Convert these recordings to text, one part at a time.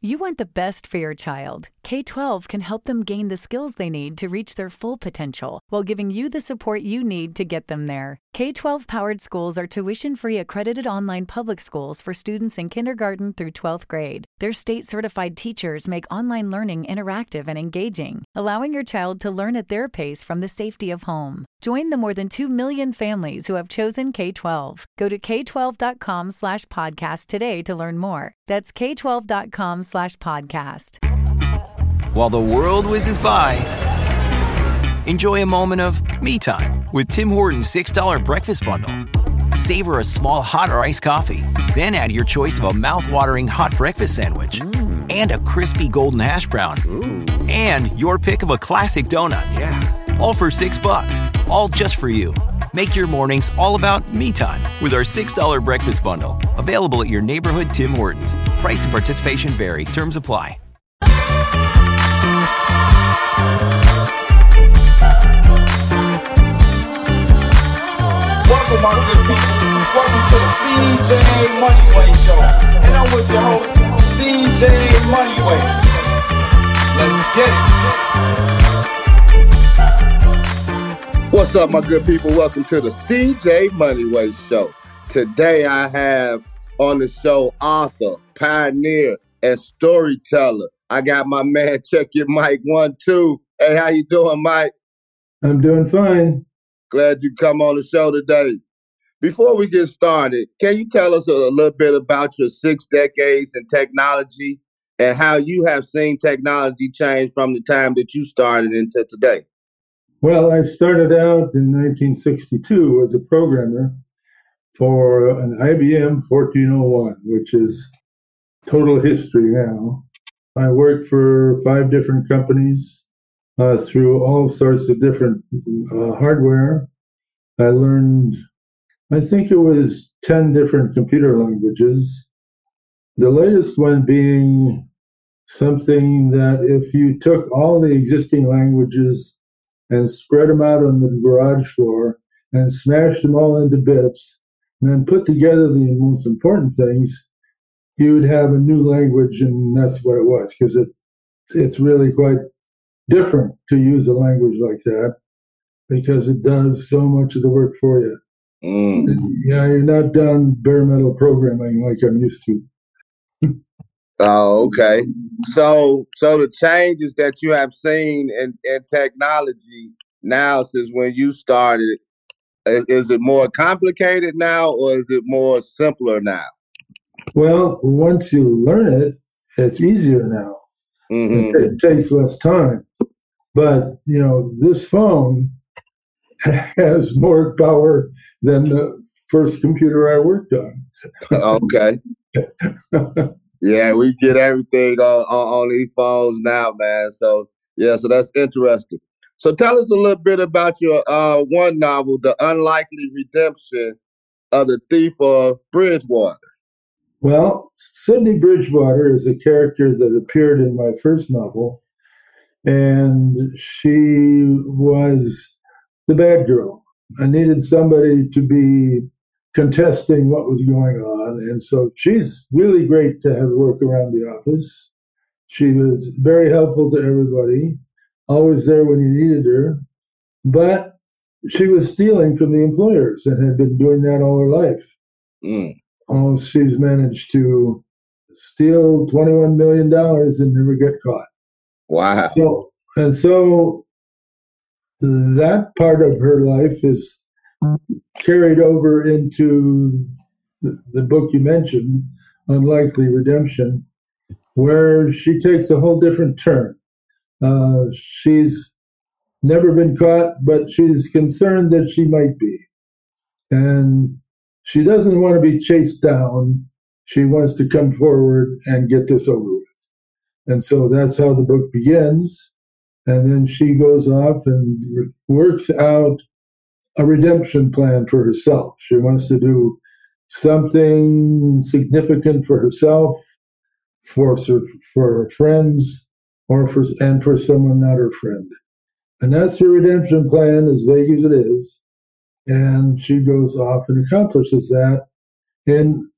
You want the best for your child. K-12 can help them gain the skills they need to reach their full potential while giving you the support you need to get them there. K-12 powered schools are tuition-free accredited online public schools for students in kindergarten through 12th grade. Their state-certified teachers make online learning interactive and engaging, allowing your child to learn at their pace from the safety of home. Join the more than 2 million families who have chosen K-12. Go to k12.com/podcast today to learn more. That's k12.com/podcast. While the world whizzes by, enjoy a moment of me time with Tim Hortons $6 breakfast bundle. Savor a small hot or iced coffee, then add your choice of a mouth-watering hot breakfast sandwich and a crispy golden hash brown and your pick of a classic donut. Yeah. All for $6, all just for you. Make your mornings all about me time with our $6 breakfast bundle. Available at your neighborhood Tim Hortons. Price and participation vary. Terms apply. Welcome, my good people. Welcome to the CJ Moneyway Show. And I'm with your host, CJ Moneyway. Let's get it. What's up, my good people? Welcome to the CJ Moneyway Show. Today I have on the show author, pioneer, and storyteller. I got my man, check your mic, 1, 2. Hey, how you doing, Mike? I'm doing fine. Glad you come on the show today. Before we get started, can you tell us a little bit about your 6 decades in technology and how you have seen technology change from the time that you started into today? Well, I started out in 1962 as a programmer for an IBM 1401, which is total history now. I worked for 5 different companies through all sorts of different hardware. I learned, I think it was 10 different computer languages. The latest one being something that if you took all the existing languages and spread them out on the garage floor and smashed them all into bits and then put together the most important things, you would have a new language, and that's what it was, because it's really quite different to use a language like that because it does so much of the work for you. Yeah, you're not done bare metal programming like I'm used to. Oh, okay. So the changes that you have seen in technology now since when you started, is it more complicated now or is it more simpler now? Well, once you learn it, it's easier now. Mm-hmm. It takes less time. But, this phone has more power than the first computer I worked on. Okay. Yeah, we get everything on these phones now, man. So that's interesting. So tell us a little bit about your one novel, The Unlikely Redemption of the Thief of Bridgewater. Well, Sydney Bridgewater is a character that appeared in my first novel, and she was the bad girl. I needed somebody to be contesting what was going on, and so she's really great to have work around the office. She was very helpful to everybody, always there when you needed her, but she was stealing from the employers and had been doing that all her life. Oh, she's managed to steal $21 million and never get caught. Wow. So that part of her life is carried over into the book you mentioned, Unlikely Redemption, where she takes a whole different turn. She's never been caught, but she's concerned that she might be. And she doesn't want to be chased down. She wants to come forward and get this over with. And so that's how the book begins. And then she goes off and works out a redemption plan for herself. She wants to do something significant for herself, for her friends, or for someone not her friend. And that's her redemption plan, as vague as it is. And she goes off and accomplishes that in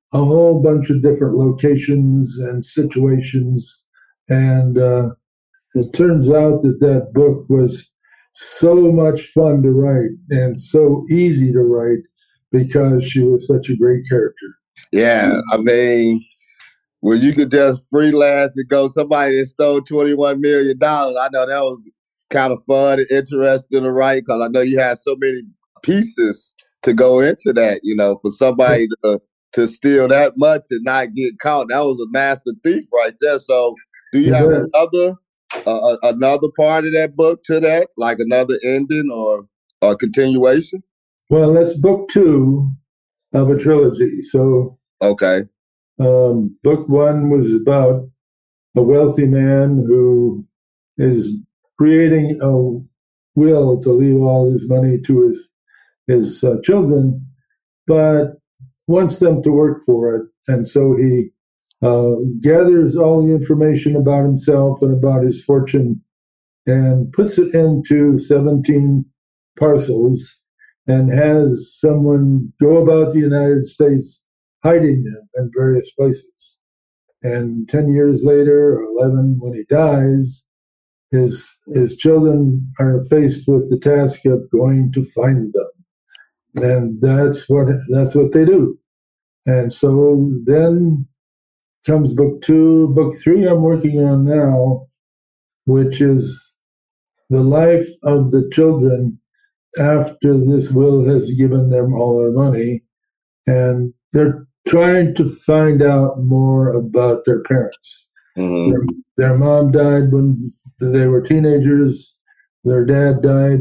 a whole bunch of different locations and situations. And it turns out that book was so much fun to write and so easy to write because she was such a great character. Yeah, I mean, when you could just freelance and go, somebody that stole $21 million, I know that was kind of fun and interesting to write because I know you had so many pieces to go into that, for somebody to steal that much and not get caught. That was a master thief right there. So do you have another part of that book to that, like another ending or continuation? Well, that's book 2 of a trilogy. So okay. Book 1 was about a wealthy man who is creating a will to leave all his money to his children, but wants them to work for it. And so he gathers all the information about himself and about his fortune and puts it into 17 parcels and has someone go about the United States hiding them in various places. And 10 years later, or 11, when he dies, his children are faced with the task of going to find them. And that's what they do. And so then comes book 2. Book 3 I'm working on now, which is the life of the children after this will has given them all their money. And they're trying to find out more about their parents. Mm-hmm. Their mom died when they were teenagers. Their dad died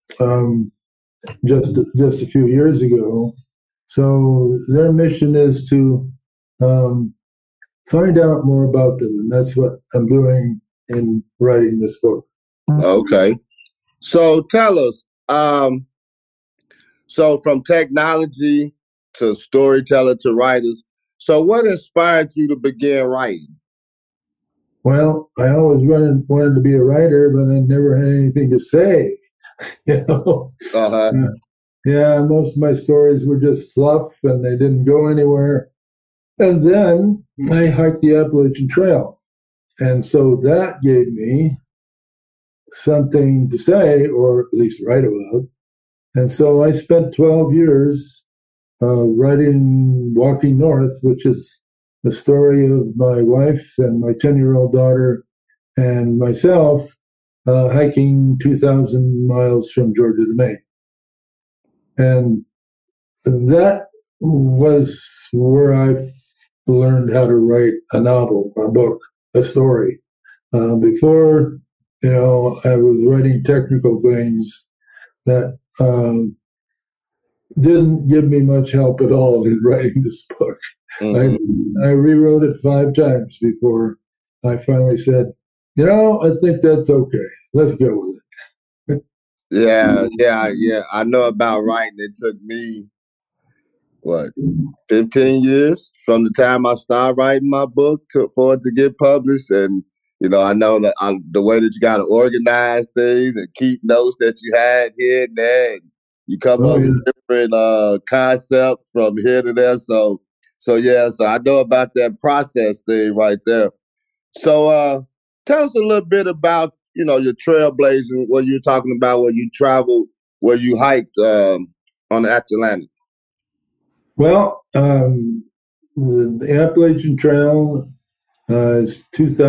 just a few years ago. So their mission is to find out more about them, and that's what I'm doing in writing this book. Okay. So tell us, so from technology to storyteller to writers, so what inspired you to begin writing? Well, I always wanted to be a writer, but I never had anything to say. Uh-huh. Yeah, most of my stories were just fluff, and they didn't go anywhere. And then I hiked the Appalachian Trail. And so that gave me something to say, or at least write about. And so I spent 12 years writing Walking North, which is the story of my wife and my 10-year-old daughter and myself hiking 2,000 miles from Georgia to Maine. And that was where I learned how to write a novel, a book, a story. Before, I was writing technical things that didn't give me much help at all in writing this book. Mm-hmm. I rewrote it 5 times before I finally said, I think that's okay. Let's go with it. Yeah. I know about writing. It took me, 15 years from the time I started writing my book for it to get published. And, I know that the way that you got to organize things and keep notes that you had here and there. And you come up with different concepts from here to there. So I know about that process thing right there. So tell us a little bit about, your trailblazing, what you're talking about, where you traveled, where you hiked on the Atlantic. Well, the Appalachian Trail is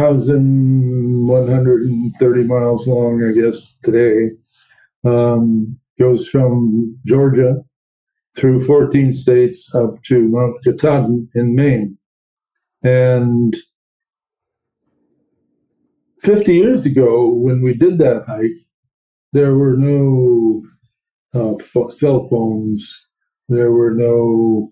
2,130 miles long, I guess, today. Goes from Georgia through 14 states up to Mount Katahdin in Maine. And 50 years ago, when we did that hike, there were no cell phones. There were no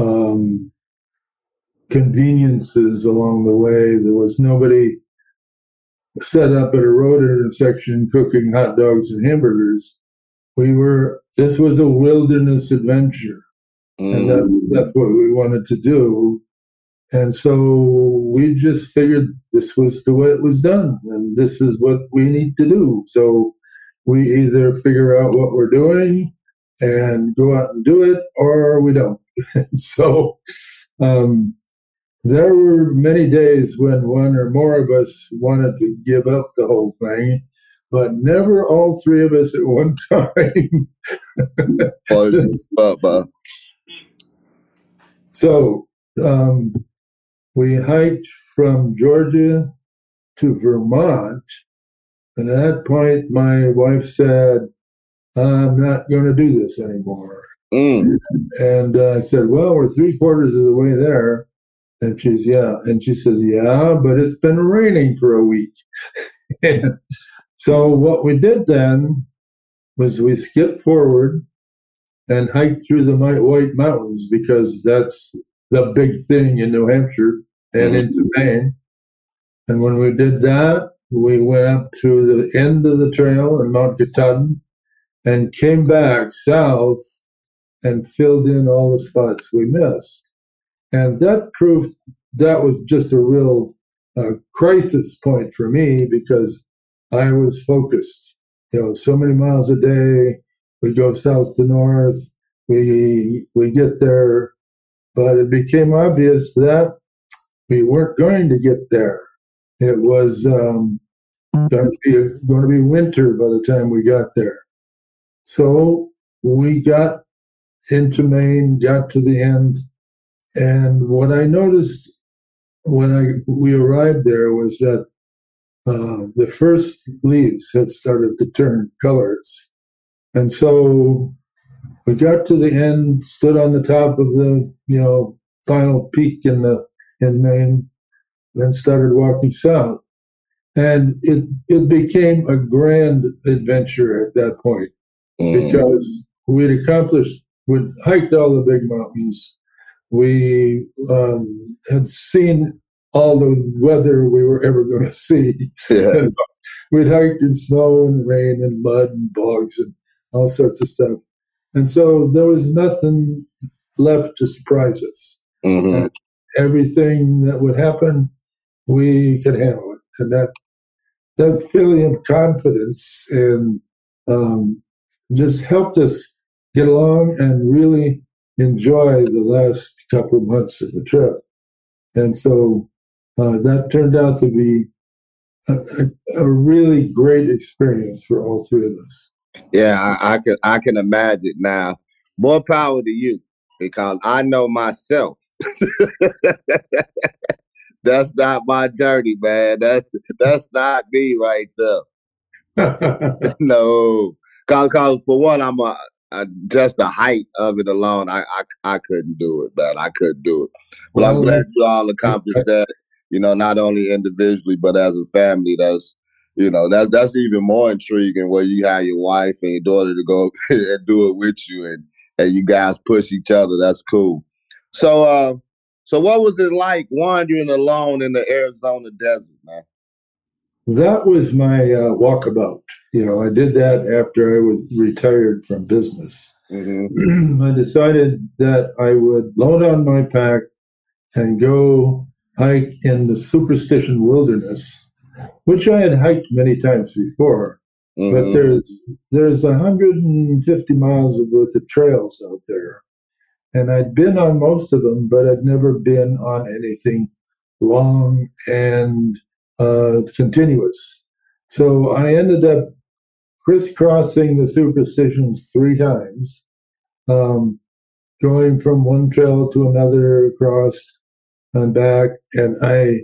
conveniences along the way. There was nobody set up at a road intersection cooking hot dogs and hamburgers. This was a wilderness adventure. And that's what we wanted to do. And so we just figured this was the way it was done, and this is what we need to do. So we either figure out what we're doing and go out and do it, or we don't. So there were many days when one or more of us wanted to give up the whole thing, but never all three of us at one time. So we hiked from Georgia to Vermont. And at that point, my wife said, I'm not going to do this anymore. And I said, well, we're 3/4 of the way there. And she says, yeah, but it's been raining for a week. So what we did then was we skipped forward and hiked through the White Mountains, because that's the big thing in New Hampshire and into Maine. And when we did that, we went up to the end of the trail in Mount Katahdin and came back south and filled in all the spots we missed. And that proved that was just a real crisis point for me, because I was focused. So many miles a day, we go south to north, we get there, but it became obvious that we weren't going to get there. It was going to be winter by the time we got there. So we got into Maine, got to the end, and what I noticed when we arrived there was that the first leaves had started to turn colors. And so we got to the end, stood on the top of the final peak in Maine, then started walking south. And it became a grand adventure at that point, because we'd hiked all the big mountains. We had seen all the weather we were ever going to see. Yeah. We'd hiked in snow and rain and mud and bogs and all sorts of stuff. And so there was nothing left to surprise us. And everything that would happen, we could handle it. And that feeling of confidence and just helped us get along and really enjoy the last couple of months of the trip. And so that turned out to be a really great experience for all three of us. Yeah, I can imagine. Now, more power to you, because I know myself. That's not my journey, man. That's not me right there. No, because for one, I'm just the height of it alone. I couldn't do it, man. I couldn't do it. But I'm glad you all accomplished that. Not only individually but as a family. That's even more intriguing, where you have your wife and your daughter to go and do it with you, and you guys push each other. That's cool. So what was it like wandering alone in the Arizona desert, man? That was my walkabout. I did that after I was retired from business. I decided that I would load on my pack and go hike in the Superstition Wilderness, which I had hiked many times before. But there's 150 miles worth of trails out there. And I'd been on most of them, but I'd never been on anything long and continuous. So I ended up crisscrossing the Superstitions 3 times, going from one trail to another, across and back. And I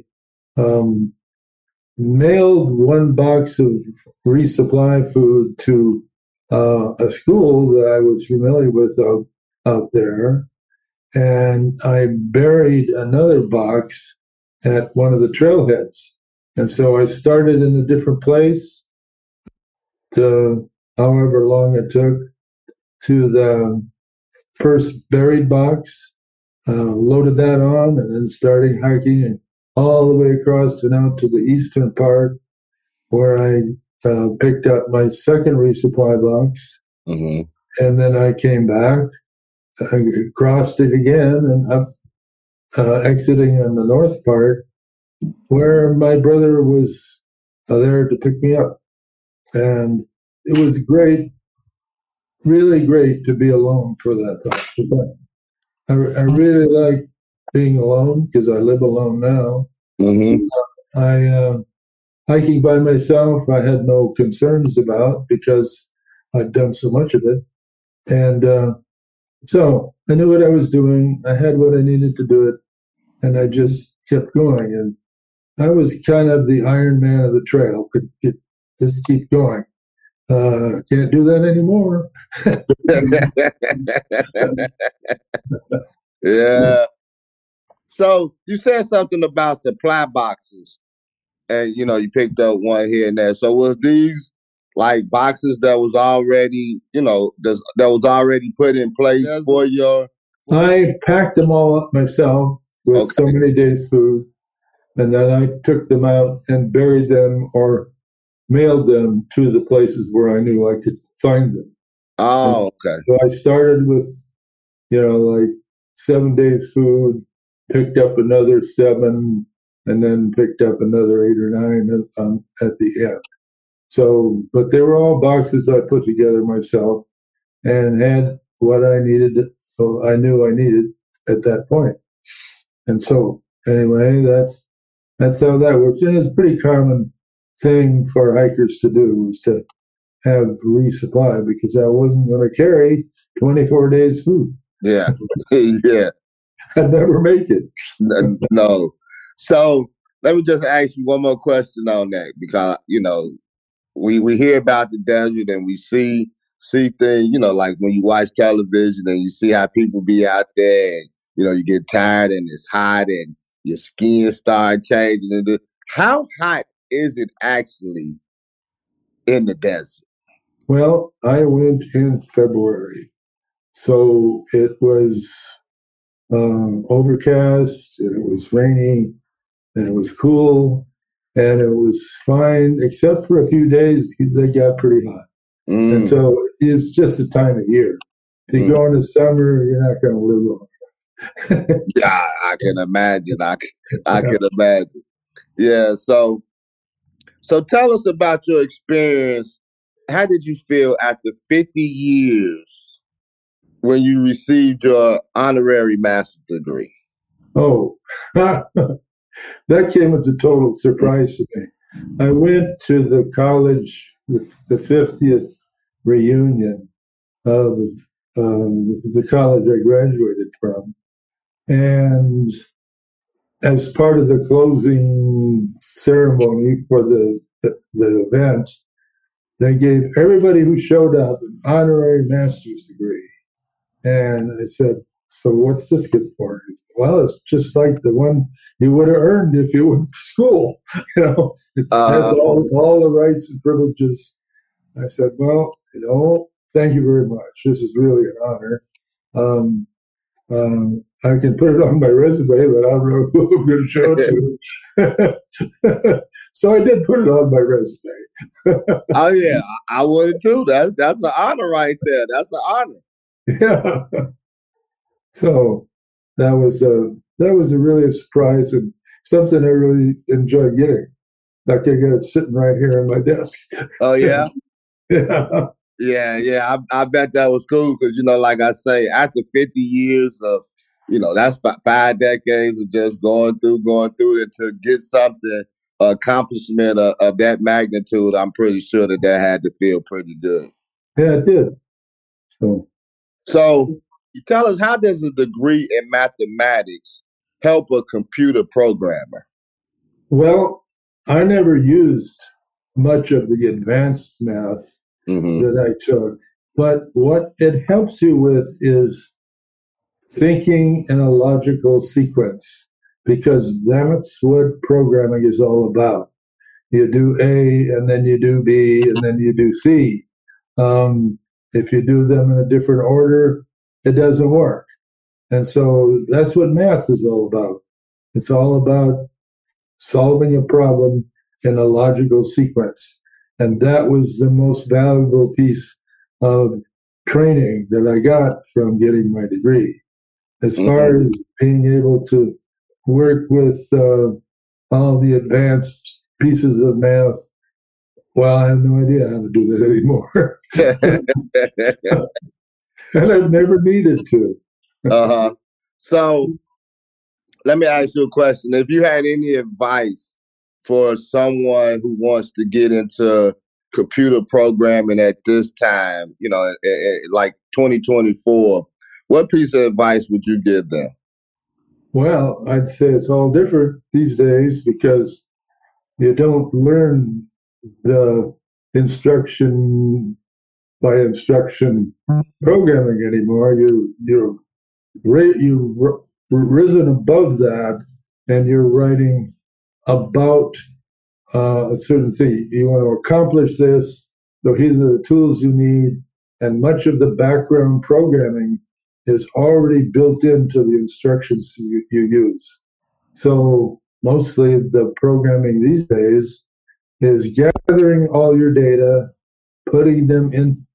mailed 1 box of resupply food to a school that I was familiar with out there, and I buried another box at one of the trailheads. And so I started in a different place, however long it took, to the first buried box, loaded that on, and then started hiking and all the way across and out to the eastern part, where I picked up my second resupply box. And then I came back, I crossed it again, and up, exiting on the north part, where my brother was there to pick me up. And it was great, really great to be alone for that time. I really like being alone, because I live alone now. Mm-hmm. Hiking by myself, I had no concerns about because I'd done so much of it. And so I knew what I was doing. I had what I needed to do it. And I just kept going. And I was kind of the Iron Man of the trail. Could just keep going. Can't do that anymore. Yeah. So you said something about supply boxes, and you picked up one here and there. So was these like boxes that was already, that was already put in place for your? I packed them all up myself with so many days' food, and then I took them out and buried them or mailed them to the places where I knew I could find them. Oh, okay. So I started with, like 7 days' food, picked up another 7, and then picked up another 8 or 9 at the end. So, but they were all boxes I put together myself and had what I needed. So I knew I needed at that point. And so anyway, that's how that works. And it's a pretty common thing for hikers to do, is to have resupply, because I wasn't going to carry 24 days food. Yeah. Yeah. I'd never make it. No. So let me just ask you one more question on that, because, we hear about the desert and we see things, like when you watch television and you see how people be out there and, you get tired and it's hot and your skin start changing. And how hot is it actually in the desert? Well, I went in February, so it was overcast and it was rainy and it was cool and it was fine, except for a few days they got pretty hot. And so it's just a time of year. If you go in the summer, you're not going to live long. Yeah, I can imagine. I can imagine. Yeah. So tell us about your experience. How did you feel after 50 years when you received your honorary master's degree? Oh, that came as a total surprise to me. I went to the college, the 50th reunion of the college I graduated from. And as part of the closing ceremony for the event, they gave everybody who showed up an honorary master's degree. And I said, so what's this good for? Said, well, it's just like the one you would have earned if you went to school. It has all the rights and privileges. I said, well, thank you very much. This is really an honor. I can put it on my resume, but I don't know who I'm going to show it to. So I did put it on my resume. Oh yeah, I would too. That's an honor right there. That's an honor. Yeah. So that was a really surprise and something I really enjoyed getting. Like I got it sitting right here on my desk. Oh yeah. Yeah. Yeah. I bet that was cool because like I say, after 50 years of that's 5 decades of just going through it, to get something, accomplishment of that magnitude, I'm pretty sure that had to feel pretty good. Yeah, it did. So you tell us, how does a degree in mathematics help a computer programmer? Well, I never used much of the advanced math that I took, but what it helps you with is thinking in a logical sequence, because that's what programming is all about. You do A, and then you do B, and then you do C. If you do them in a different order, it doesn't work. And so that's what math is all about. It's all about solving a problem in a logical sequence. And that was the most valuable piece of training that I got from getting my degree. As far as being able to work with all the advanced pieces of math, well, I have no idea how to do that anymore. And I've never needed to. So Let me ask you a question. If you had any advice for someone who wants to get into computer programming at this time, like 2024, what piece of advice would you give them? Well, I'd say it's all different these days because you don't learn the instruction by instruction programming anymore. You've risen above that, and you're writing about a certain thing. You want to accomplish this, so these are the tools you need, and much of the background programming is already built into the instructions you use. So mostly the programming these days is gathering all your data, putting them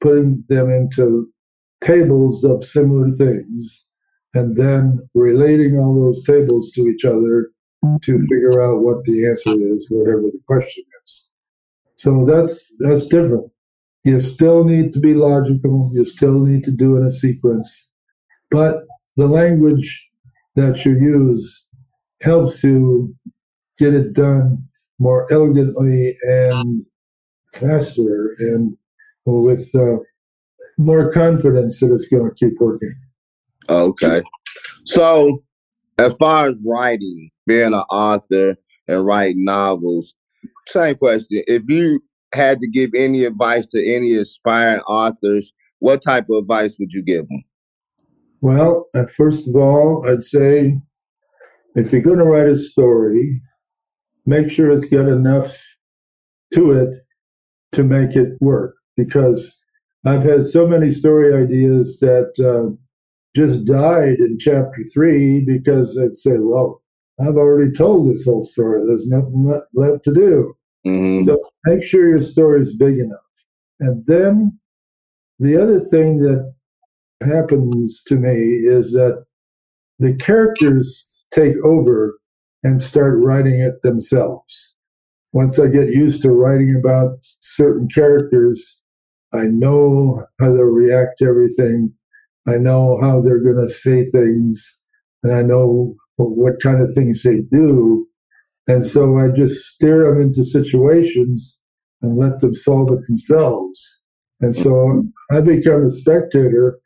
into tables of similar things, and then relating all those tables to each other to figure out what the answer is, whatever the question is. So that's different. You still need to be logical. You still need to do it in a sequence. But the language that you use helps you get it done more elegantly and faster and with more confidence that it's going to keep working. Okay. So as far as writing, being an author and writing novels, same question. If you had to give any advice to any aspiring authors, what type of advice would you give them? Well, first of all, I'd say if you're going to write a story, make sure it's got enough to it to make it work. Because I've had so many story ideas that just died in chapter 3 because I'd say, well, I've already told this whole story. There's nothing left to do. Mm-hmm. So make sure your story is big enough. And then the other thing that happens to me is that the characters take over and start writing it themselves. Once I get used to writing about certain characters, I know how they'll react to everything. I know how they're going to say things, and I know what kind of things they do. And so I just steer them into situations and let them solve it themselves. And so I become a spectator,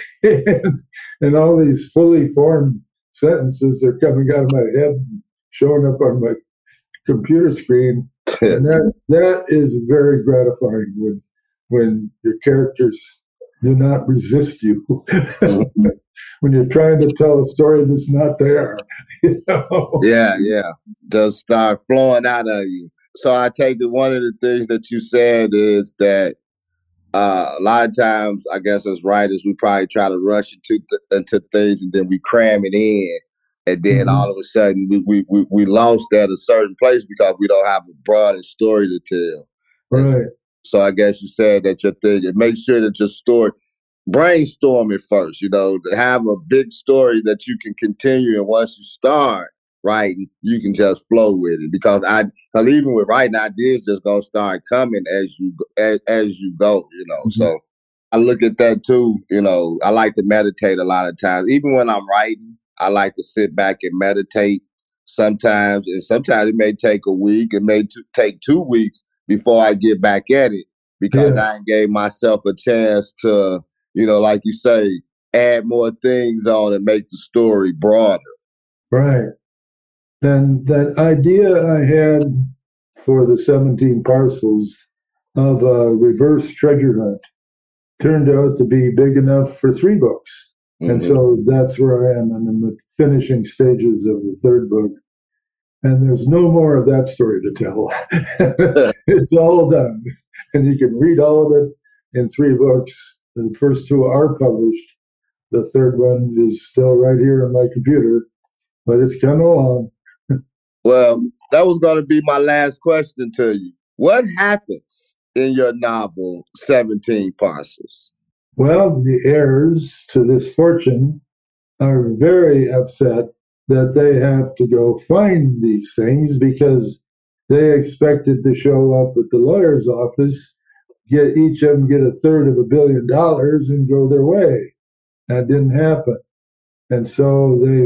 and all these fully formed sentences are coming out of my head and showing up on my computer screen. And that is very gratifying when your characters do not resist you. When you're trying to tell a story that's not there. You know? Yeah. Just start flowing out of you. So I take it one of the things that you said is that a lot of times, I guess as writers, we probably try to rush into things and then we cram it in. And then all of a sudden we lost at a certain place because we don't have a broader story to tell. Right. So I guess you said that your thing is make sure that your story, brainstorm it first, have a big story that you can continue. And once you start writing, you can just flow with it. Because even with writing, ideas just gonna start coming as you go. Mm-hmm. So I look at that too. I like to meditate a lot of times. Even when I'm writing, I like to sit back and meditate sometimes. And sometimes it may take a week. It may take 2 weeks before I get back at it because I gave myself a chance to, like you say, add more things on and make the story broader. Right. And that idea I had for the 17 parcels of a reverse treasure hunt turned out to be big enough for 3 books. Mm-hmm. And so that's where I am in the finishing stages of the 3rd book. And there's no more of that story to tell. It's all done. And you can read all of it in 3 books. The first 2 are published. The 3rd one is still right here on my computer, but it's coming along. Well, that was going to be my last question to you. What happens in your novel, 17 Parcels? Well, the heirs to this fortune are very upset that they have to go find these things because they expected to show up at the lawyer's office, each of them get a third of $1 billion and go their way. That didn't happen. And so they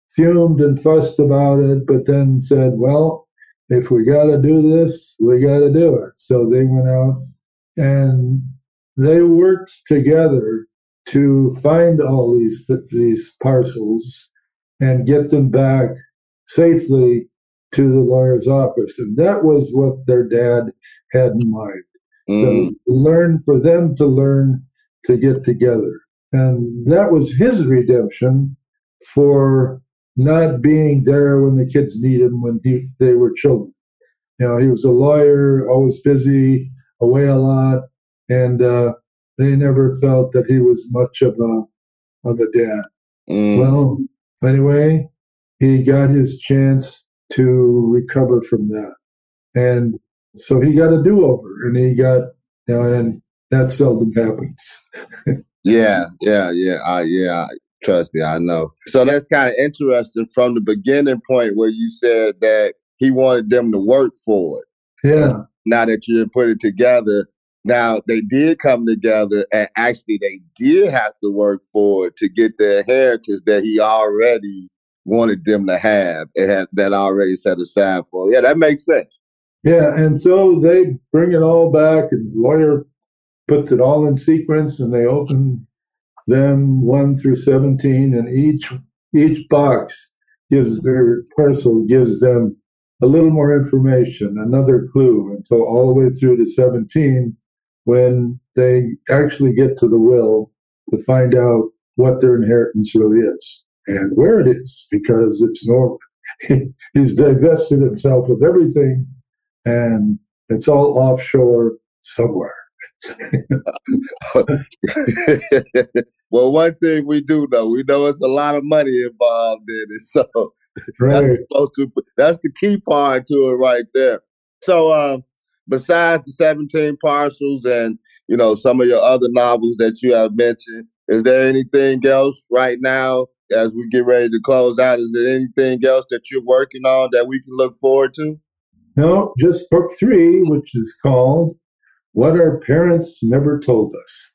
fumed and fussed about it, but then said, well, if we got to do this, we got to do it. So they went out and they worked together to find all these parcels and get them back safely to the lawyer's office. And that was what their dad had in mind. To learn, for them to learn to get together. And that was his redemption for not being there when the kids needed him when they were children. He was a lawyer, always busy, away a lot, and they never felt that he was much of a dad. Well, anyway, he got his chance to recover from that. And so he got a do-over, and he got, and that seldom happens. Yeah. Trust me, I know. So that's kind of interesting from the beginning point where you said that he wanted them to work for it. Yeah. Now that you put it together, now they did come together, and actually they did have to work for it to get the inheritance that he already wanted them to have. It had that already set aside for. Yeah, that makes sense. Yeah, and so they bring it all back, and the lawyer puts it all in sequence, and they open them 1 through 17, and each box gives them a little more information, another clue, until all the way through to 17, when they actually get to the will to find out what their inheritance really is and where it is, because it's normal. He's divested himself of everything, and it's all offshore somewhere. Well, one thing we do know, we know it's a lot of money involved in it. So right. That's the key part to it right there. So besides the 17 parcels and, some of your other novels that you have mentioned, is there anything else right now as we get ready to close out? Is there anything else that you're working on that we can look forward to? No, just book 3, which is called What Our Parents Never Told Us.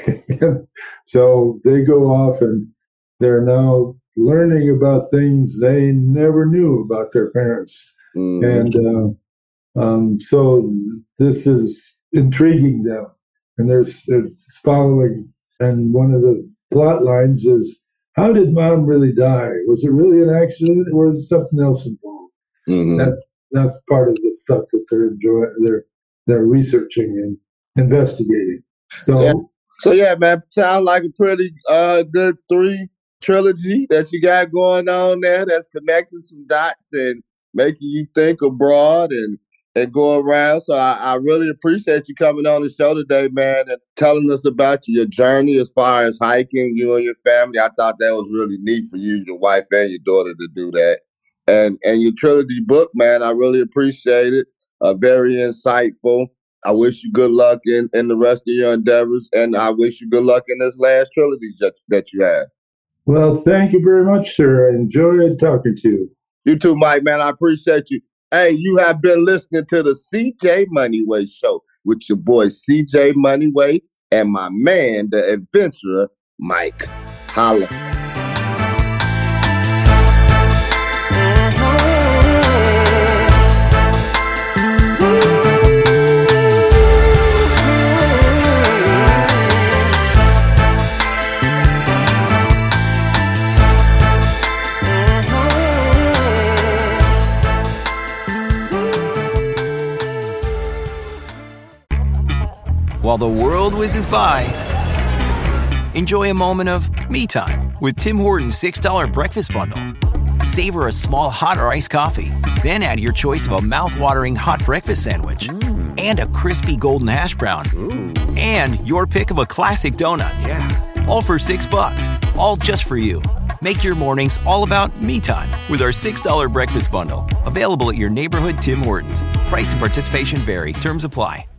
So they go off and they're now learning about things they never knew about their parents. And so this is intriguing them. And they're following, and one of the plot lines is, how did mom really die? Was it really an accident, or was something else involved? That's part of the stuff that they're enjoying. They're researching and investigating. So yeah, man, sounds like a pretty good 3 trilogy that you got going on there. That's connecting some dots and making you think abroad and go around. So I really appreciate you coming on the show today, man, and telling us about your journey as far as hiking, you and your family. I thought that was really neat for you, your wife, and your daughter to do that. And your trilogy book, man, I really appreciate it. Very insightful. I wish you good luck in the rest of your endeavors, and I wish you good luck in this last trilogy that you have. Well, thank you very much, sir. I enjoyed talking to you. You too, Mike, man. I appreciate you. Hey, you have been listening to the CJ Moneyway Show with your boy CJ Moneyway and my man, the adventurer, Mike. Holla. While the world whizzes by, enjoy a moment of me time with Tim Hortons $6 breakfast bundle. Savor a small hot or iced coffee, then add your choice of a mouth-watering hot breakfast sandwich and a crispy golden hash brown and your pick of a classic donut. Yeah, all for $6, all just for you. Make your mornings all about me time with our $6 breakfast bundle. Available at your neighborhood Tim Hortons. Price and participation vary. Terms apply.